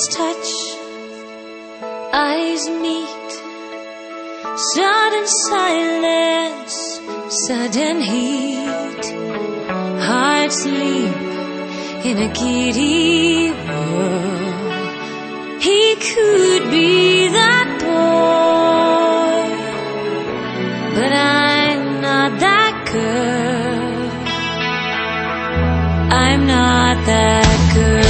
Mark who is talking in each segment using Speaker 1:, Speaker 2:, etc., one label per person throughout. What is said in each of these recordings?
Speaker 1: Lips touch, eyes meet, sudden silence, sudden heat. Hearts leap in a giddy whirl. He could be that boy, but I'm not that girl. I'm not that girl.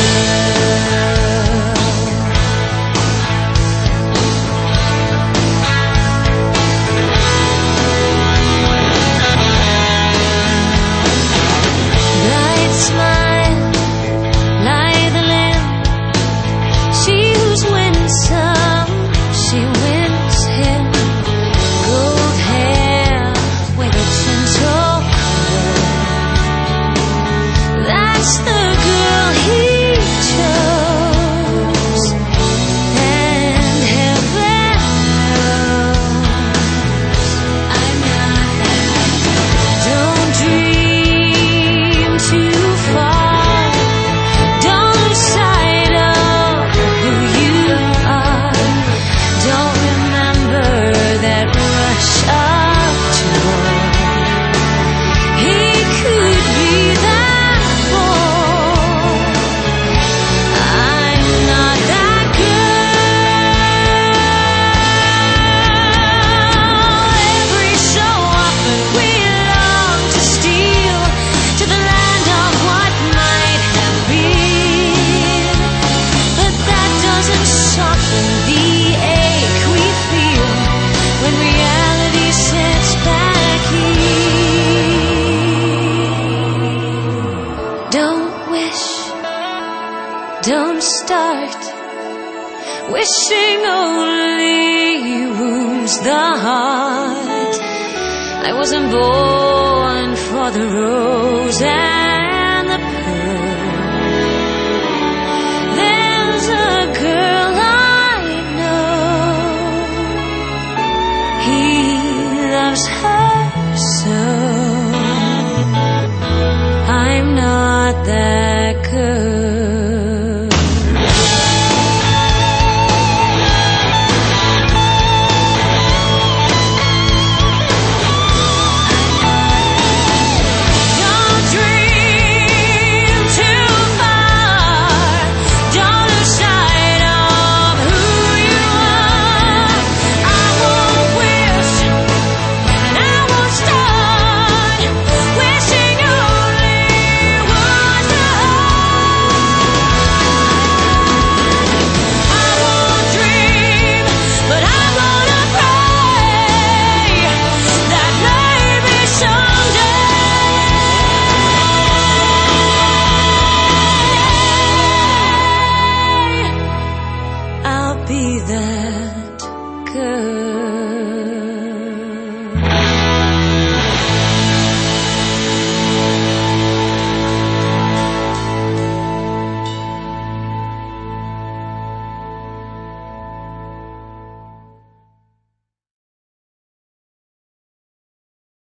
Speaker 1: Don't start. Wishing only wounds the heart. I wasn't born for the rose.